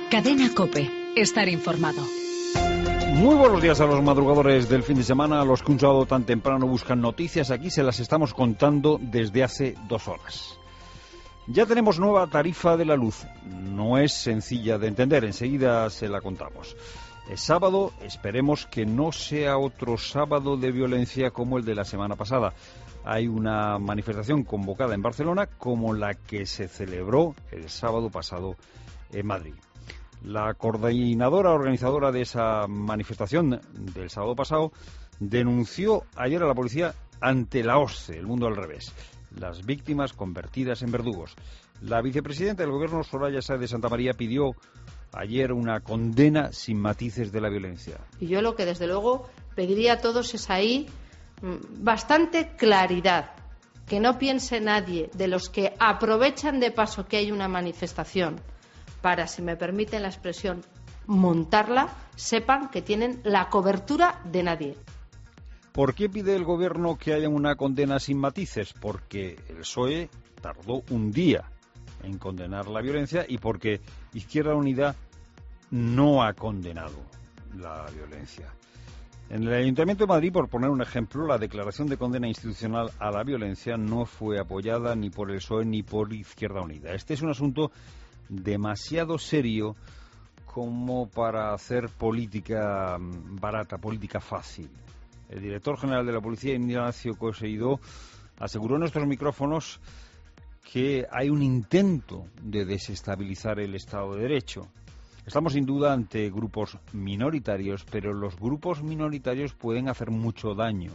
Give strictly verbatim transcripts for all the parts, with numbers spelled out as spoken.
Cadena COPE. Estar informado. Muy buenos días a los madrugadores del fin de semana, a los que un sábado tan temprano buscan noticias. Aquí se las estamos contando desde hace dos horas. Ya tenemos nueva tarifa de la luz. No es sencilla de entender, enseguida se la contamos. Es sábado, esperemos que no sea otro sábado de violencia como el de la semana pasada. Hay una manifestación convocada en Barcelona como la que se celebró el sábado pasado en Madrid. La coordinadora organizadora de esa manifestación del sábado pasado denunció ayer a la policía ante la OSCE, el mundo al revés, las víctimas convertidas en verdugos. La vicepresidenta del Gobierno, Soraya Sáez de Santamaría, pidió ayer una condena sin matices de la violencia. Y yo lo que desde luego pediría a todos es ahí bastante claridad, que no piense nadie de los que aprovechan de paso que hay una manifestación para, si me permiten la expresión, montarla, sepan que tienen la cobertura de nadie. ¿Por qué pide el Gobierno que haya una condena sin matices? Porque el P S O E tardó un día en condenar la violencia y porque Izquierda Unida no ha condenado la violencia. En el Ayuntamiento de Madrid, por poner un ejemplo, la declaración de condena institucional a la violencia no fue apoyada ni por el P S O E ni por Izquierda Unida. Este es un asunto demasiado serio como para hacer política barata, política fácil. El director general de la Policía, Ignacio Coseidó, aseguró en nuestros micrófonos que hay un intento de desestabilizar el Estado de Derecho. Estamos sin duda ante grupos minoritarios, pero los grupos minoritarios pueden hacer mucho daño.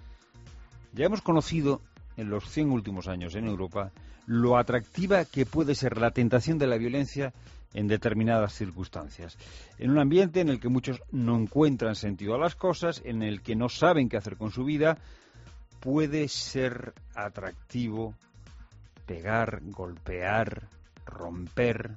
Ya hemos conocido en los cien últimos años en Europa lo atractiva que puede ser la tentación de la violencia en determinadas circunstancias. En un ambiente en el que muchos no encuentran sentido a las cosas, en el que no saben qué hacer con su vida, puede ser atractivo pegar, golpear, romper.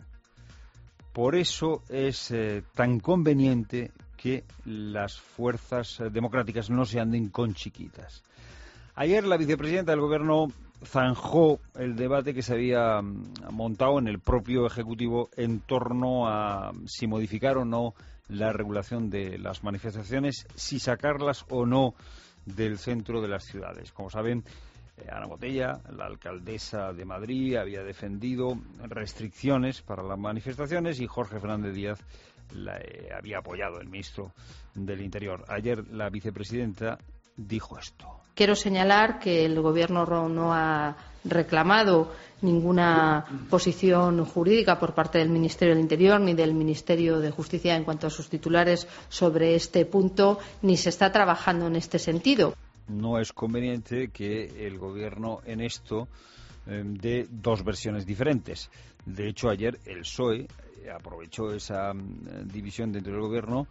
Por eso es eh, tan conveniente que las fuerzas eh, democráticas no se anden con chiquitas. Ayer la vicepresidenta del Gobierno zanjó el debate que se había montado en el propio Ejecutivo en torno a si modificar o no la regulación de las manifestaciones, si sacarlas o no del centro de las ciudades. Como saben, Ana Botella, la alcaldesa de Madrid, había defendido restricciones para las manifestaciones y Jorge Fernández Díaz la, eh, había apoyado, el ministro del Interior. Ayer la vicepresidenta dijo esto. Quiero señalar que el Gobierno no ha reclamado ninguna posición jurídica por parte del Ministerio del Interior ni del Ministerio de Justicia en cuanto a sus titulares sobre este punto, ni se está trabajando en este sentido. No es conveniente que el Gobierno en esto eh, dé dos versiones diferentes. De hecho, ayer el P S O E aprovechó esa eh, división dentro del Gobierno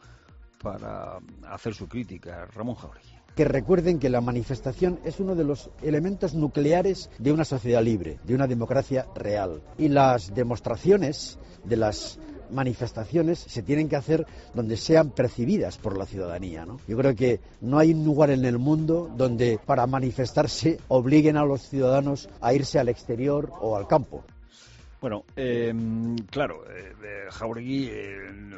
para hacer su crítica. Ramón Jáuregui. Que recuerden que la manifestación es uno de los elementos nucleares de una sociedad libre, de una democracia real. Y las demostraciones de las manifestaciones se tienen que hacer donde sean percibidas por la ciudadanía, ¿no? Yo creo que no hay un lugar en el mundo donde para manifestarse obliguen a los ciudadanos a irse al exterior o al campo. Bueno, eh, claro, eh, Jáuregui eh,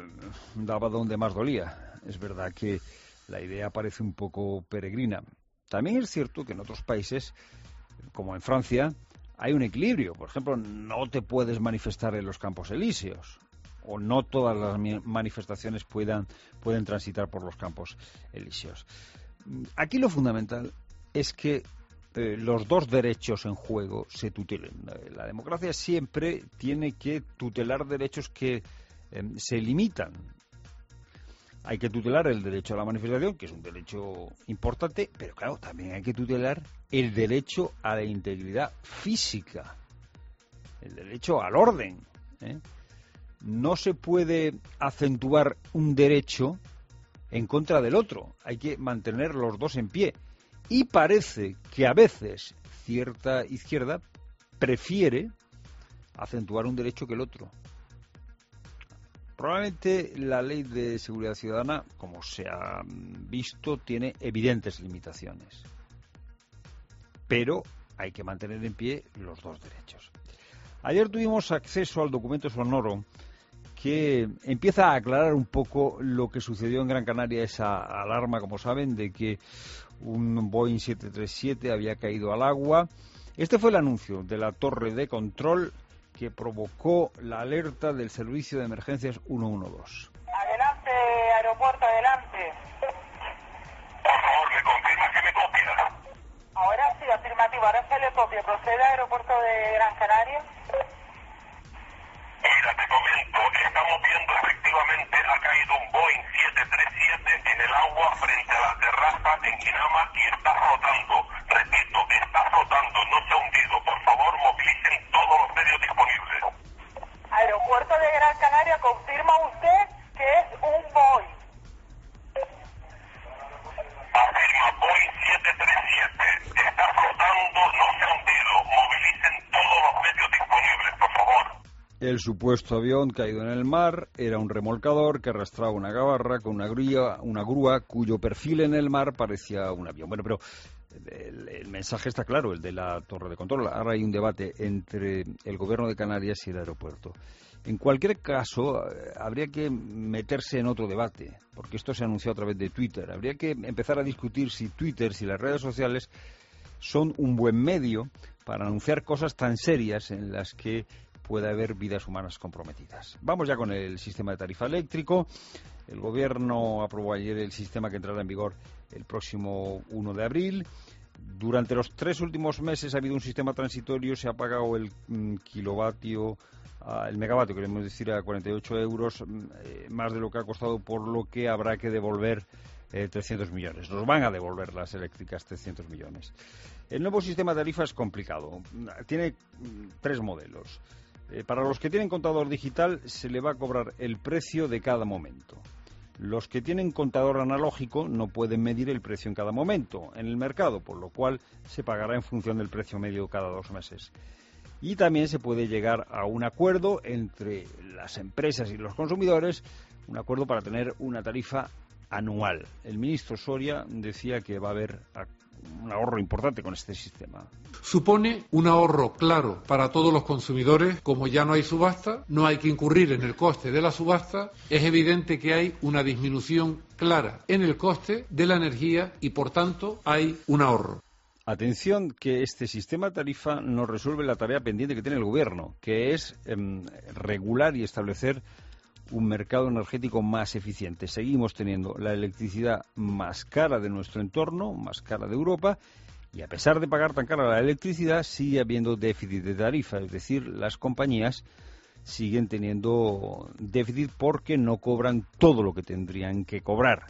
daba donde más dolía. Es verdad que la idea parece un poco peregrina. También es cierto que en otros países, como en Francia, hay un equilibrio. Por ejemplo, no te puedes manifestar en los Campos Elíseos, o no todas las manifestaciones puedan, pueden transitar por los Campos Elíseos. Aquí lo fundamental es que eh, los dos derechos en juego se tutelen. La democracia siempre tiene que tutelar derechos que eh, se limitan. Hay que tutelar el derecho a la manifestación, que es un derecho importante, pero claro, también hay que tutelar el derecho a la integridad física, el derecho al orden, ¿eh? No se puede acentuar un derecho en contra del otro. Hay que mantener los dos en pie. Y parece que a veces cierta izquierda prefiere acentuar un derecho que el otro. Probablemente la ley de seguridad ciudadana, como se ha visto, tiene evidentes limitaciones. Pero hay que mantener en pie los dos derechos. Ayer tuvimos acceso al documento sonoro que empieza a aclarar un poco lo que sucedió en Gran Canaria, esa alarma, como saben, de que un Boeing siete treinta y siete había caído al agua. Este fue el anuncio de la torre de control que provocó la alerta del servicio de emergencias ciento doce. Adelante, aeropuerto, adelante. Por favor, ¿me confirma que me copia? Ahora sí, afirmativo, ahora se le copia. ¿Procede aeropuerto de Gran Canaria? Mira, te comento, estamos viendo efectivamente ha caído un Boeing siete treinta y siete en el agua frente a la terraza en Guinama y está flotando. Repito, está flotando, no se ha hundido. Por favor, movilicen todos los medios disponibles. Aeropuerto de Gran Canaria, ¿confirma usted que es un Boeing? Afirma, Boeing siete treinta y siete está flotando, no se ha hundido. Movilicen todos los medios disponibles, por favor. El supuesto avión caído en el mar era un remolcador que arrastraba una gabarra con una grúa, una grúa cuyo perfil en el mar parecía un avión. Bueno, pero el, el mensaje está claro, el de la torre de control. Ahora hay un debate entre el gobierno de Canarias y el aeropuerto. En cualquier caso, habría que meterse en otro debate, porque esto se anunció a través de Twitter. Habría que empezar a discutir si Twitter, si las redes sociales son un buen medio para anunciar cosas tan serias en las que puede haber vidas humanas comprometidas. Vamos ya con el sistema de tarifa eléctrico. El Gobierno aprobó ayer el sistema que entrará en vigor el próximo uno de abril. Durante los tres últimos meses ha habido un sistema transitorio, se ha pagado el mm, kilovatio, uh, el megavatio, queremos decir, a cuarenta y ocho euros, eh, más de lo que ha costado, por lo que habrá que devolver eh, trescientos millones. Nos van a devolver las eléctricas trescientos millones. El nuevo sistema de tarifa es complicado. Tiene mm, tres modelos. Eh, para los que tienen contador digital se le va a cobrar el precio de cada momento. Los que tienen contador analógico no pueden medir el precio en cada momento en el mercado, por lo cual se pagará en función del precio medio cada dos meses. Y también se puede llegar a un acuerdo entre las empresas y los consumidores, un acuerdo para tener una tarifa anual. El ministro Soria decía que va a haber un ahorro importante con este sistema. Supone un ahorro claro para todos los consumidores. Como ya no hay subasta, no hay que incurrir en el coste de la subasta, es evidente que hay una disminución clara en el coste de la energía y, por tanto, hay un ahorro. Atención, que este sistema de tarifa no resuelve la tarea pendiente que tiene el Gobierno, que es eh, regular y establecer un mercado energético más eficiente. Seguimos teniendo la electricidad más cara de nuestro entorno, más cara de Europa, y a pesar de pagar tan cara la electricidad, sigue habiendo déficit de tarifa, es decir, las compañías siguen teniendo déficit porque no cobran todo lo que tendrían que cobrar.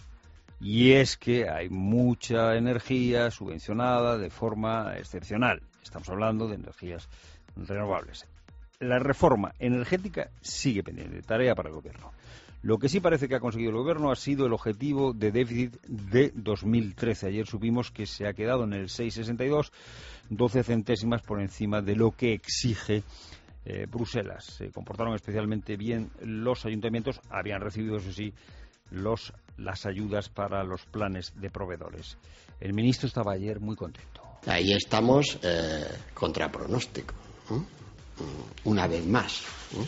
Y es que hay mucha energía subvencionada de forma excepcional. Estamos hablando de energías renovables. La reforma energética sigue pendiente, tarea para el Gobierno. Lo que sí parece que ha conseguido el Gobierno ha sido el objetivo de déficit de dos mil trece. Ayer supimos que se ha quedado en el seis coma sesenta y dos, doce centésimas por encima de lo que exige eh, Bruselas. Se comportaron especialmente bien los ayuntamientos, habían recibido, eso sí, los, las ayudas para los planes de proveedores. El ministro estaba ayer muy contento. Ahí estamos eh, contra pronóstico, ¿eh? Una vez más. ¿eh?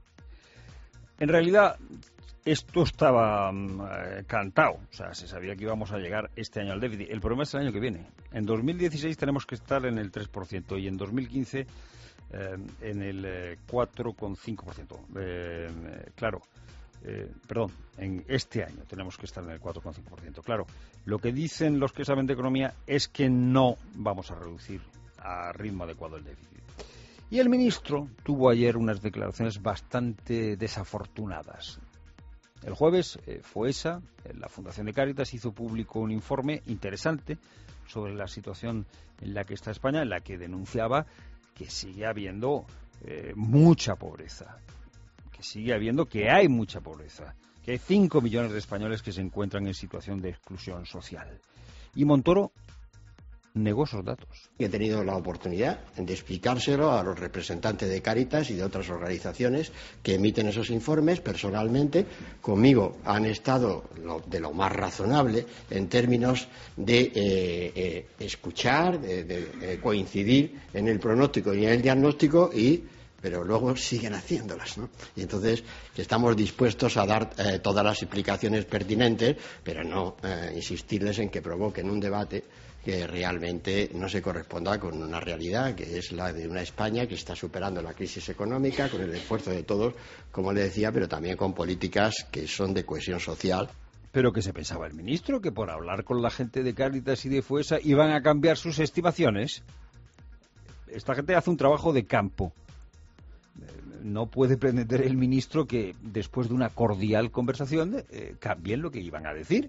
En realidad, esto estaba eh, cantado. O sea, se sabía que íbamos a llegar este año al déficit. El problema es el año que viene. En dos mil dieciséis tenemos que estar en el tres por ciento y en dos mil quince eh, en el eh, cuatro coma cinco por ciento. Eh, eh, claro, eh, perdón, en este año tenemos que estar en el cuatro coma cinco por ciento. Claro, lo que dicen los que saben de economía es que no vamos a reducir a ritmo adecuado el déficit. Y el ministro tuvo ayer unas declaraciones bastante desafortunadas. El jueves, eh, FOESA, la Fundación de Cáritas, hizo público un informe interesante sobre la situación en la que está España, en la que denunciaba que sigue habiendo eh, mucha pobreza, que sigue habiendo que hay mucha pobreza, que hay cinco millones de españoles que se encuentran en situación de exclusión social. Y Montoro negó esos datos. He tenido la oportunidad de explicárselo a los representantes de Cáritas y de otras organizaciones que emiten esos informes personalmente. Conmigo han estado lo, de lo más razonable en términos de eh, eh, escuchar, de, de, de coincidir en el pronóstico y en el diagnóstico y pero luego siguen haciéndolas, ¿no? Y entonces estamos dispuestos a dar eh, todas las explicaciones pertinentes, pero no eh, insistirles en que provoquen un debate que realmente no se corresponda con una realidad, que es la de una España que está superando la crisis económica con el esfuerzo de todos, como le decía, pero también con políticas que son de cohesión social. ¿Pero qué se pensaba el ministro? ¿Que por hablar con la gente de Cáritas y de Foessa iban a cambiar sus estimaciones? Esta gente hace un trabajo de campo. No puede pretender el ministro que después de una cordial conversación eh, cambien lo que iban a decir.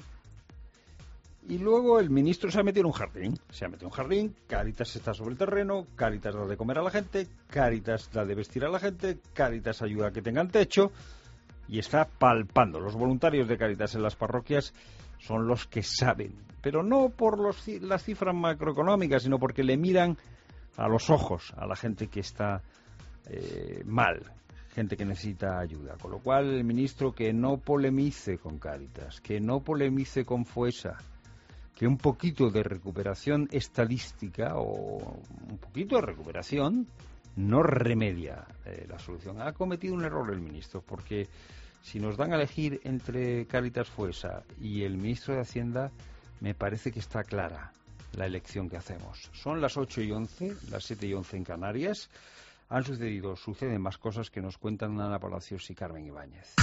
Y luego el ministro se ha metido en un jardín. Se ha metido en un jardín, Cáritas está sobre el terreno, Cáritas da de comer a la gente, Cáritas da de vestir a la gente, Cáritas ayuda a que tengan techo y está palpando. Los voluntarios de Cáritas en las parroquias son los que saben, pero no por los, las cifras macroeconómicas, sino porque le miran a los ojos a la gente que está eh, mal, gente que necesita ayuda. Con lo cual el ministro que no polemice con Cáritas, que no polemice con Foessa, que un poquito de recuperación estadística o un poquito de recuperación no remedia eh, la solución. Ha cometido un error el ministro, porque si nos dan a elegir entre Cáritas Foessa y el ministro de Hacienda, me parece que está clara la elección que hacemos. Son las ocho y once, las siete y once en Canarias. Han sucedido, suceden más cosas que nos cuentan Ana Palacios y Carmen Ibáñez.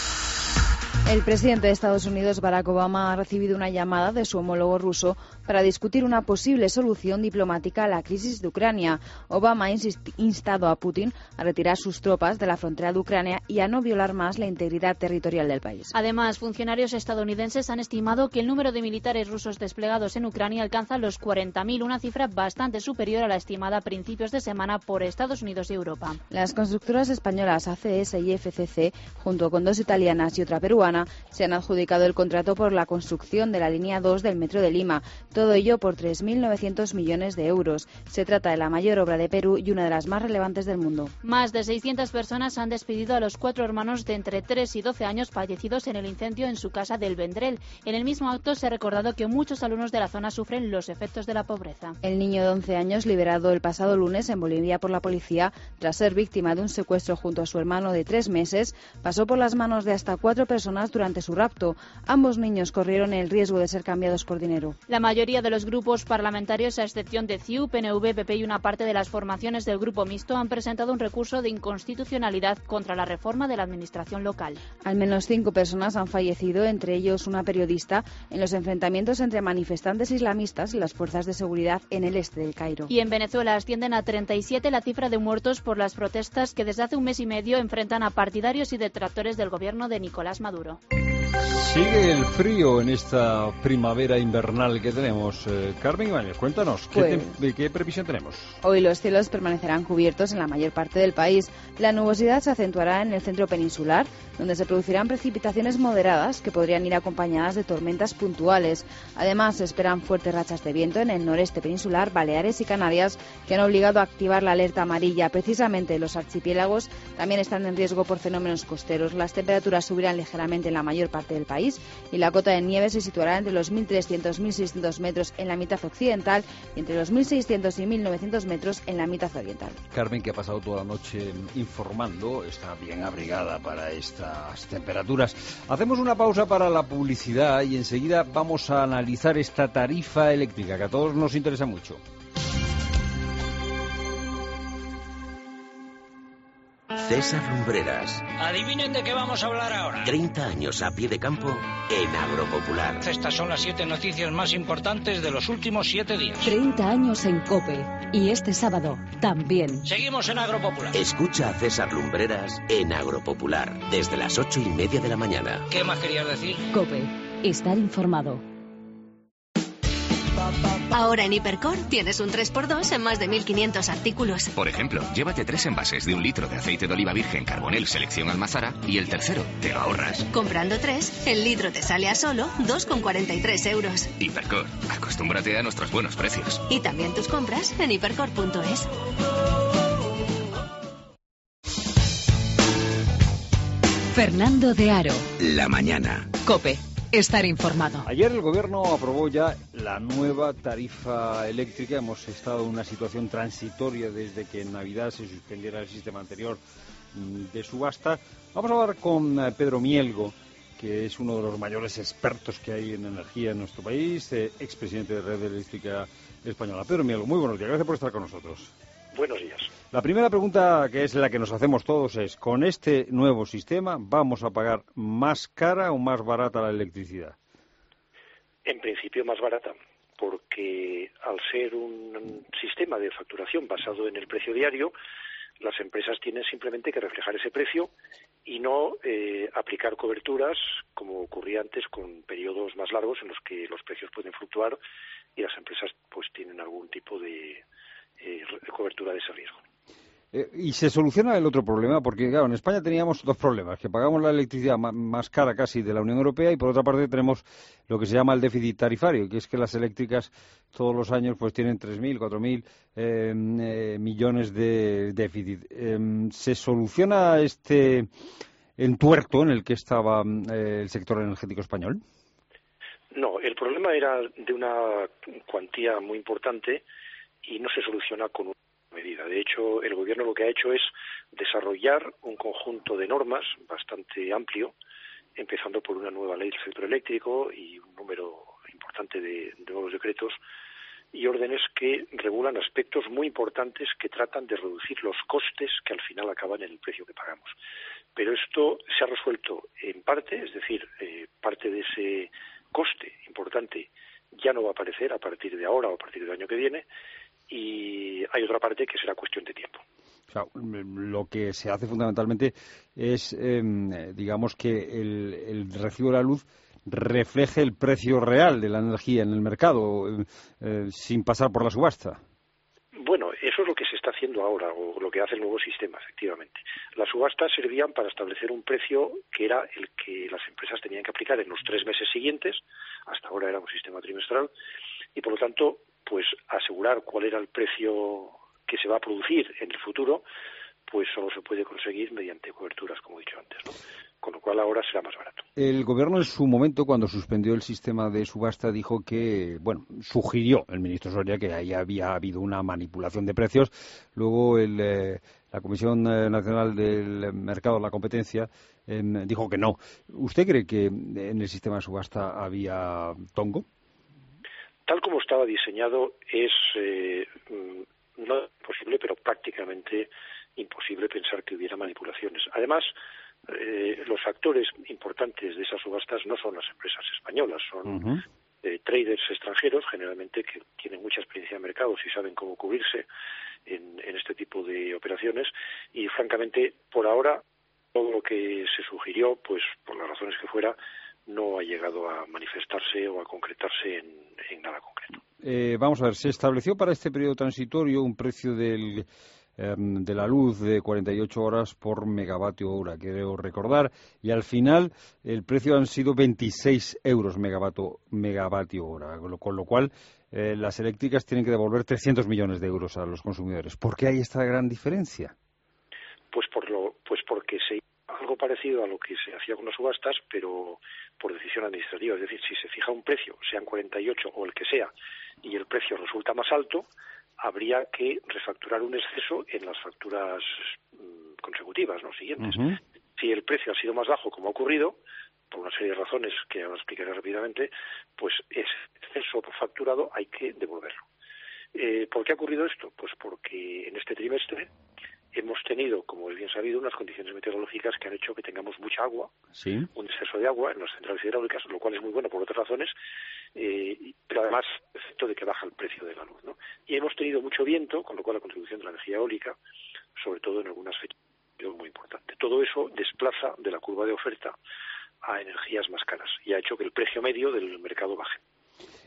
El presidente de Estados Unidos, Barack Obama, ha recibido una llamada de su homólogo ruso para discutir una posible solución diplomática a la crisis de Ucrania. Obama ha instado a Putin a retirar sus tropas de la frontera de Ucrania y a no violar más la integridad territorial del país. Además, funcionarios estadounidenses han estimado que el número de militares rusos desplegados en Ucrania alcanza los cuarenta mil, una cifra bastante superior a la estimada a principios de semana por Estados Unidos y Europa. Las constructoras españolas A C S y F C C, junto con dos italianas y otra peruana, se han adjudicado el contrato por la construcción de la línea dos del Metro de Lima, todo ello por tres mil novecientos millones de euros. Se trata de la mayor obra de Perú y una de las más relevantes del mundo. Más de seiscientas personas han despedido a los cuatro hermanos de entre tres y doce años fallecidos en el incendio en su casa del Vendrell. En el mismo acto se ha recordado que muchos alumnos de la zona sufren los efectos de la pobreza. El niño de once años, liberado el pasado lunes en Bolivia por la policía, tras ser víctima de un secuestro junto a su hermano de tres meses, pasó por las manos de hasta cuatro personas durante su rapto. Ambos niños corrieron el riesgo de ser cambiados por dinero. La mayoría de los grupos parlamentarios, a excepción de C I U, P N V, P P y una parte de las formaciones del Grupo Mixto, han presentado un recurso de inconstitucionalidad contra la reforma de la administración local. Al menos cinco personas han fallecido, entre ellos una periodista, en los enfrentamientos entre manifestantes islamistas y las fuerzas de seguridad en el este del Cairo. Y en Venezuela ascienden a treinta y siete la cifra de muertos por las protestas que desde hace un mes y medio enfrentan a partidarios y detractores del gobierno de Nicolás Maduro. Sigue el frío en esta primavera invernal que tenemos. Eh, Carmen Ibáñez, cuéntanos, ¿qué, Pues, te, ¿qué previsión tenemos? Hoy los cielos permanecerán cubiertos en la mayor parte del país. La nubosidad se acentuará en el centro peninsular, donde se producirán precipitaciones moderadas que podrían ir acompañadas de tormentas puntuales. Además, se esperan fuertes rachas de viento en el noreste peninsular, Baleares y Canarias, que han obligado a activar la alerta amarilla. Precisamente los archipiélagos también están en riesgo por fenómenos costeros. Las temperaturas subirán ligeramente en la mayor parte del país y la cota de nieve se situará entre los mil trescientos y mil seiscientos metros en la mitad occidental y entre los mil seiscientos y mil novecientos metros en la mitad oriental. Carmen, que ha pasado toda la noche informando, está bien abrigada para estas temperaturas. Hacemos una pausa para la publicidad y enseguida vamos a analizar esta tarifa eléctrica que a todos nos interesa mucho. César Lumbreras. Adivinen de qué vamos a hablar ahora. treinta años a pie de campo en Agropopular. Estas son las siete noticias más importantes de los últimos siete días. treinta años en COPE. Y este sábado también. Seguimos en Agropopular. Escucha a César Lumbreras en Agropopular desde las ocho y media de la mañana. ¿Qué más querías decir? COPE. Estar informado. Ahora en Hipercor tienes un tres por dos en más de mil quinientos artículos. Por ejemplo, llévate tres envases de un litro de aceite de oliva virgen Carbonell Selección Almazara y el tercero te lo ahorras. Comprando tres, el litro te sale a solo dos con cuarenta y tres euros. Hipercor, acostúmbrate a nuestros buenos precios. Y también tus compras en hipercor punto es. Fernando de Aro. La mañana. COPE. estar informado. Ayer el Gobierno aprobó ya la nueva tarifa eléctrica. Hemos estado en una situación transitoria desde que en Navidad se suspendiera el sistema anterior de subasta. Vamos a hablar con Pedro Mielgo, que es uno de los mayores expertos que hay en energía en nuestro país, eh, expresidente de Red Eléctrica Española. Pedro Mielgo, muy buenos días. Gracias por estar con nosotros. Buenos días. La primera pregunta, que es la que nos hacemos todos, es: ¿con este nuevo sistema vamos a pagar más cara o más barata la electricidad? En principio más barata, porque al ser un sistema de facturación basado en el precio diario, las empresas tienen simplemente que reflejar ese precio y no eh, aplicar coberturas como ocurría antes, con periodos más largos en los que los precios pueden fluctuar y las empresas pues tienen algún tipo de eh, cobertura de ese riesgo. Eh, y se soluciona el otro problema, porque claro, en España teníamos dos problemas: que pagamos la electricidad más, más cara casi de la Unión Europea, y por otra parte tenemos lo que se llama el déficit tarifario, que es que las eléctricas todos los años pues tienen tres mil, cuatro mil eh, eh, millones de déficit. Eh, ¿Se soluciona este entuerto en el que estaba eh, el sector energético español? No, el problema era de una cuantía muy importante y no se soluciona con una medida. De hecho, el Gobierno lo que ha hecho es desarrollar un conjunto de normas bastante amplio, empezando por una nueva ley del sector eléctrico y un número importante de, de nuevos decretos y órdenes que regulan aspectos muy importantes que tratan de reducir los costes que al final acaban en el precio que pagamos. Pero esto se ha resuelto en parte, es decir, eh, parte de ese coste importante ya no va a aparecer a partir de ahora o a partir del año que viene, y hay otra parte que será cuestión de tiempo. O sea, lo que se hace fundamentalmente es, eh, digamos, que el, el recibo de la luz refleje el precio real de la energía en el mercado, eh, sin pasar por la subasta. Bueno, eso es lo que se está haciendo ahora, o lo que hace el nuevo sistema, efectivamente. Las subastas servían para establecer un precio que era el que las empresas tenían que aplicar en los tres meses siguientes. Hasta ahora era un sistema trimestral, y por lo tanto, pues asegurar cuál era el precio que se va a producir en el futuro, pues solo se puede conseguir mediante coberturas, como he dicho antes, ¿no? Con lo cual ahora será más barato. El Gobierno en su momento, cuando suspendió el sistema de subasta, dijo que, bueno, sugirió el ministro Soria que ahí había habido una manipulación de precios. Luego el, eh, la Comisión Nacional del Mercado de la Competencia eh, dijo que no. ¿Usted cree que en el sistema de subasta había tongo? Tal como estaba diseñado es eh, no posible, pero prácticamente imposible pensar que hubiera manipulaciones. Además, eh, los actores importantes de esas subastas no son las empresas españolas, son uh-huh. eh, traders extranjeros, generalmente que tienen mucha experiencia en mercados y saben cómo cubrirse en, en este tipo de operaciones, y francamente, por ahora, todo lo que se sugirió, pues por las razones que fuera, no ha llegado a manifestarse o a concretarse en, en nada concreto. Eh, vamos a ver, se estableció para este periodo transitorio un precio del, eh, de la luz de cuarenta y ocho horas por megavatio hora, creo recordar, y al final el precio han sido veintiséis euros megavatio, megavatio hora, con lo, con lo cual eh, las eléctricas tienen que devolver trescientos millones de euros a los consumidores. ¿Por qué hay esta gran diferencia? Pues, por lo, pues porque se algo parecido a lo que se hacía con las subastas, pero por decisión administrativa. Es decir, si se fija un precio, sean cuarenta y ocho o el que sea, y el precio resulta más alto, habría que refacturar un exceso en las facturas mmm, consecutivas, ¿no?, siguientes. Uh-huh. Si el precio ha sido más bajo, como ha ocurrido, por una serie de razones que ahora explicaré rápidamente, pues ese exceso facturado hay que devolverlo. Eh, ¿Por qué ha ocurrido esto? Pues porque en este trimestre hemos tenido, como es bien sabido, unas condiciones meteorológicas que han hecho que tengamos mucha agua, ¿sí?, un exceso de agua en las centrales hidráulicas, lo cual es muy bueno por otras razones, eh, pero además el efecto de que baja el precio de la luz, ¿no? Y hemos tenido mucho viento, con lo cual la contribución de la energía eólica, sobre todo en algunas fechas, es muy importante. Todo eso desplaza de la curva de oferta a energías más caras y ha hecho que el precio medio del mercado baje.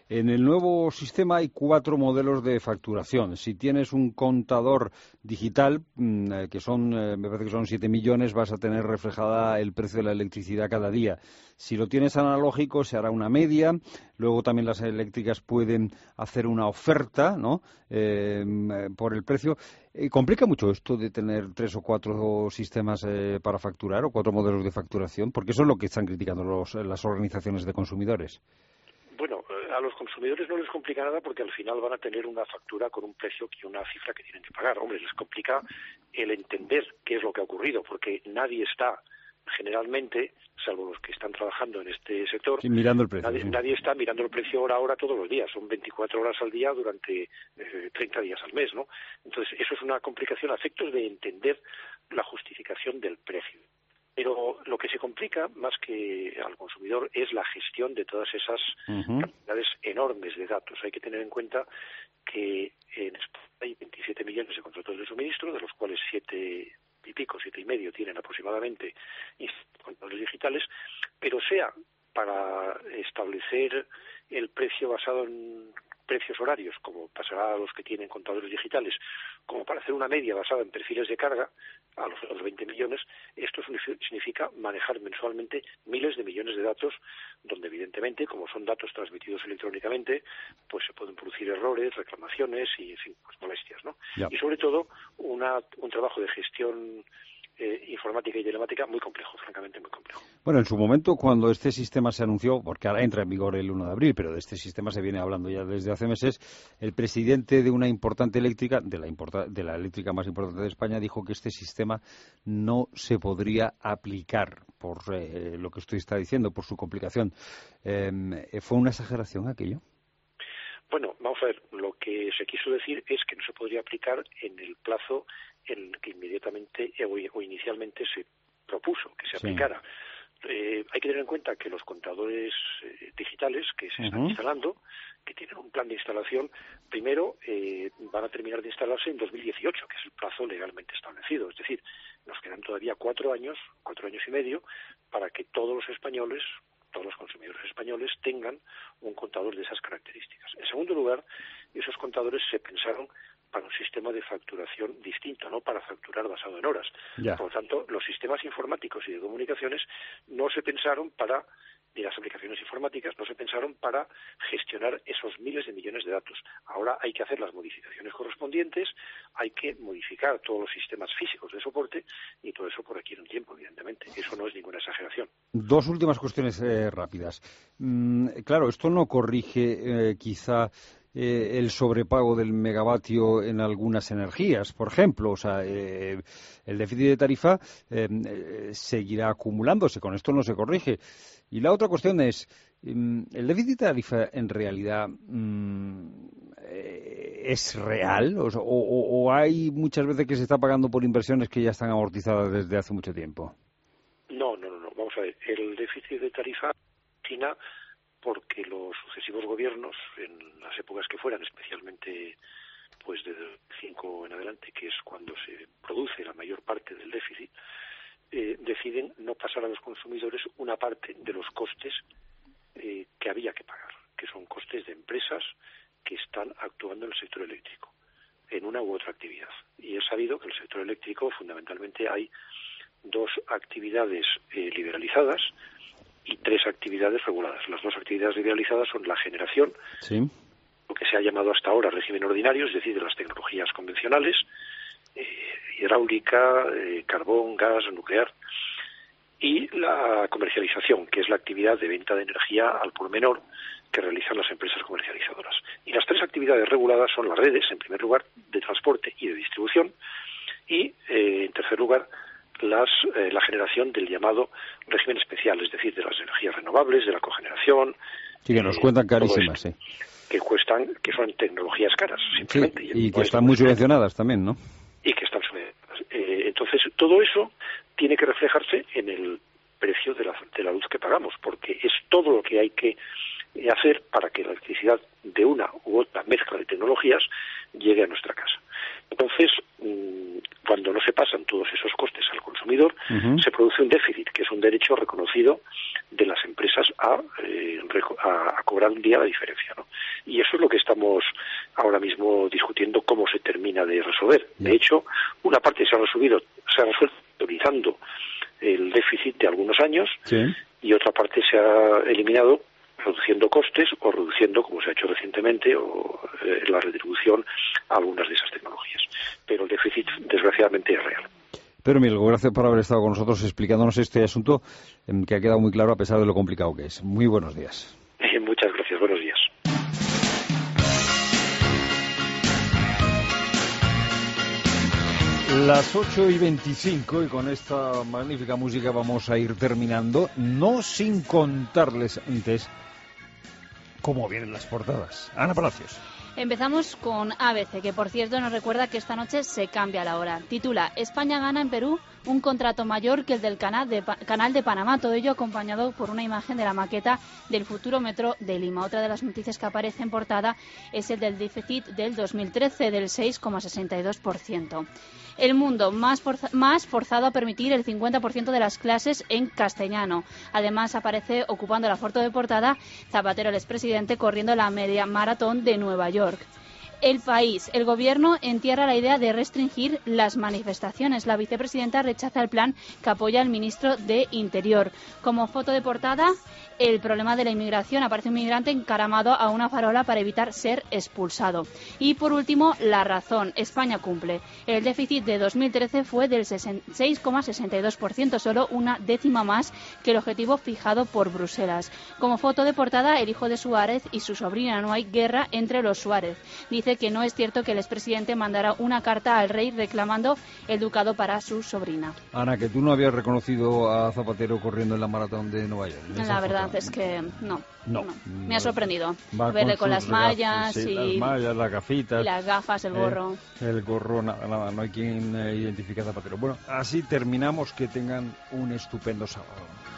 En el nuevo sistema hay cuatro modelos de facturación. Si tienes un contador digital, que son, me parece que son siete millones, vas a tener reflejada el precio de la electricidad cada día. Si lo tienes analógico, se hará una media. Luego también las eléctricas pueden hacer una oferta, ¿no?, eh, por el precio. Eh, ¿Complica mucho esto de tener tres o cuatro sistemas eh, para facturar o cuatro modelos de facturación? Porque eso es lo que están criticando los, las organizaciones de consumidores. Bueno, a los consumidores no les complica nada porque al final van a tener una factura con un precio y una cifra que tienen que pagar. Hombre, les complica el entender qué es lo que ha ocurrido, porque nadie está, generalmente, salvo los que están trabajando en este sector, sí, mirando el precio, nadie, sí. nadie está mirando el precio hora a hora todos los días. Son veinticuatro horas al día durante eh, treinta días al mes, ¿no? Entonces, eso es una complicación a efectos de entender la justificación del precio. Pero lo que se complica, más que al consumidor, es la gestión de todas esas uh-huh. cantidades enormes de datos. Hay que tener en cuenta que en España hay veintisiete millones de contratos de suministro, de los cuales siete y pico, siete y medio tienen aproximadamente contadores digitales, pero sea para establecer el precio basado en precios horarios, como pasará a los que tienen contadores digitales, como para hacer una media basada en perfiles de carga, a los, a los veinte millones, esto significa manejar mensualmente miles de millones de datos, donde evidentemente, como son datos transmitidos electrónicamente, pues se pueden producir errores, reclamaciones y, en fin, pues molestias, ¿no? Ya. Y sobre todo, una, un trabajo de gestión Eh, informática y telemática muy complejo, francamente muy complejo. Bueno, en su momento, cuando este sistema se anunció, porque ahora entra en vigor el uno de abril, pero de este sistema se viene hablando ya desde hace meses, el presidente de una importante eléctrica, de la, importa, de la eléctrica más importante de España, dijo que este sistema no se podría aplicar por eh, lo que usted está diciendo, por su complicación. Eh, ¿Fue una exageración aquello? Bueno, vamos a ver, lo que se quiso decir es que no se podría aplicar en el plazo en el que inmediatamente o, o inicialmente se propuso que se sí. aplicara. Eh, hay que tener en cuenta que los contadores eh, digitales que se están uh-huh. instalando, que tienen un plan de instalación, primero eh, van a terminar de instalarse en dos mil dieciocho, que es el plazo legalmente establecido. Es decir, nos quedan todavía cuatro años, cuatro años y medio, para que todos los españoles, todos los consumidores españoles tengan un contador de esas características. En segundo lugar, esos contadores se pensaron para un sistema de facturación distinto, no para facturar basado en horas. Ya. Por lo tanto, los sistemas informáticos y de comunicaciones no se pensaron para, ni las aplicaciones informáticas, no se pensaron para gestionar esos miles de millones de datos. Ahora hay que hacer las modificaciones correspondientes, hay que modificar todos los sistemas físicos de soporte y todo eso requiere un tiempo, evidentemente. Eso no es ninguna exageración. Dos últimas cuestiones eh, rápidas. Mm, claro, esto no corrige eh, quizá Eh, el sobrepago del megavatio en algunas energías, por ejemplo. O sea, eh, el déficit de tarifa eh, eh, seguirá acumulándose, con esto no se corrige. Y la otra cuestión es, eh, ¿el déficit de tarifa en realidad mm, eh, es real? O, o, ¿O hay muchas veces que se está pagando por inversiones que ya están amortizadas desde hace mucho tiempo? No, no, no, no. Vamos a ver. El déficit de tarifa China, porque los sucesivos gobiernos, en las épocas que fueran, especialmente pues de cinco en adelante, que es cuando se produce la mayor parte del déficit, eh, deciden no pasar a los consumidores una parte de los costes eh, que había que pagar, que son costes de empresas que están actuando en el sector eléctrico, en una u otra actividad. Y es sabido que en el sector eléctrico fundamentalmente hay dos actividades eh, liberalizadas y tres actividades reguladas. Las dos actividades liberalizadas son la generación, sí. lo que se ha llamado hasta ahora régimen ordinario, es decir, de las tecnologías convencionales, eh, hidráulica, eh, carbón, gas, nuclear, y la comercialización, que es la actividad de venta de energía al por menor que realizan las empresas comercializadoras. Y las tres actividades reguladas son las redes, en primer lugar, de transporte y de distribución, y, eh, en tercer lugar, Las, eh, la generación del llamado régimen especial, es decir, de las energías renovables, de la cogeneración. Sí, que nos eh, cuentan carísimas, sí. Que cuestan, que son tecnologías caras, simplemente. Sí, y, y que están muy subvencionadas también, ¿no? Y que están subvencionadas. Eh, entonces, todo eso tiene que reflejarse en el precio de la, de la luz que pagamos, porque es todo lo que hay que hacer para que la electricidad de una u otra mezcla de tecnologías llegue a nuestra casa. Entonces, cuando no se pasan todos esos costes al consumidor, uh-huh. se produce un déficit, que es un derecho reconocido de las empresas a, eh, a, a cobrar un día la diferencia, ¿no? Y eso es lo que estamos ahora mismo discutiendo, cómo se termina de resolver. De hecho, una parte se ha resuelto, se ha resuelto priorizando el déficit de algunos años, sí, y otra parte se ha eliminado reduciendo costes o reduciendo, como se ha hecho recientemente, o eh, la retribución a algunas de esas tecnologías. Pero el déficit, desgraciadamente, es real. Pero Miguel, gracias por haber estado con nosotros explicándonos este asunto eh, que ha quedado muy claro a pesar de lo complicado que es. Muy buenos días. Eh, muchas gracias. Buenos días. Las ocho y veinticinco, y con esta magnífica música vamos a ir terminando, no sin contarles antes cómo vienen las portadas. Ana Palacios. Empezamos con A B C, que por cierto nos recuerda que esta noche se cambia la hora. Titula: España gana en Perú un contrato mayor que el del canal de, canal de Panamá. Todo ello acompañado por una imagen de la maqueta del futuro metro de Lima. Otra de las noticias que aparece en portada es el del déficit del dos mil trece, del seis coma sesenta y dos por ciento. El Mundo, más, forza, más forzado a permitir el cincuenta por ciento de las clases en castellano. Además aparece ocupando la foto de portada Zapatero, el expresidente, corriendo la media maratón de Nueva York. El País. El Gobierno entierra la idea de restringir las manifestaciones. La vicepresidenta rechaza el plan que apoya el ministro de Interior. Como foto de portada, el problema de la inmigración. Aparece un migrante encaramado a una farola para evitar ser expulsado. Y por último, La Razón. España cumple. El déficit de dos mil trece fue del seis coma sesenta y dos por ciento, solo una décima más que el objetivo fijado por Bruselas. Como foto de portada, el hijo de Suárez y su sobrina. No hay guerra entre los Suárez. Dice que no es cierto que el expresidente mandara una carta al rey reclamando el ducado para su sobrina. Ana, que tú no habías reconocido a Zapatero corriendo en la maratón de Nueva York. La verdad foto. es que no, no. no. Me ha sorprendido. Va verle con, con las mallas, sí, y las mallas, las gafitas, las gafas, el gorro. Eh, el gorro, nada, nada, no hay quien eh, identifique a Zapatero. Bueno, así terminamos. Que tengan un estupendo sábado.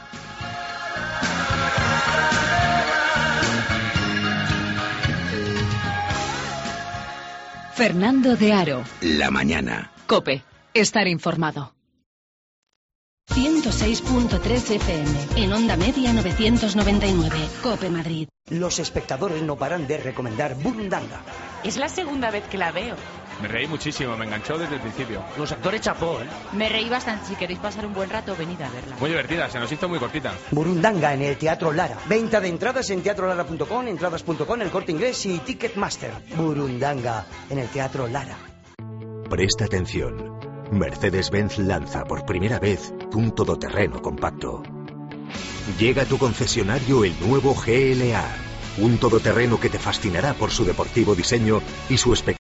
Fernando de Aro. La mañana. COPE. Estar informado. ciento seis punto tres F M. En onda media novecientos noventa y nueve. COPE Madrid. Los espectadores no paran de recomendar Burundanga. Es la segunda vez que la veo. Me reí muchísimo, me enganchó desde el principio. Los actores chapó, ¿eh? Me reí bastante. Si queréis pasar un buen rato, venid a verla. Muy divertida, se nos hizo muy cortita. Burundanga en el Teatro Lara. Venta de entradas en teatro lara punto com, entradas punto com, El Corte Inglés y Ticketmaster. Burundanga en el Teatro Lara. Presta atención. Mercedes-Benz lanza por primera vez un todoterreno compacto. Llega a tu concesionario el nuevo G L A. Un todoterreno que te fascinará por su deportivo diseño y su espectáculo.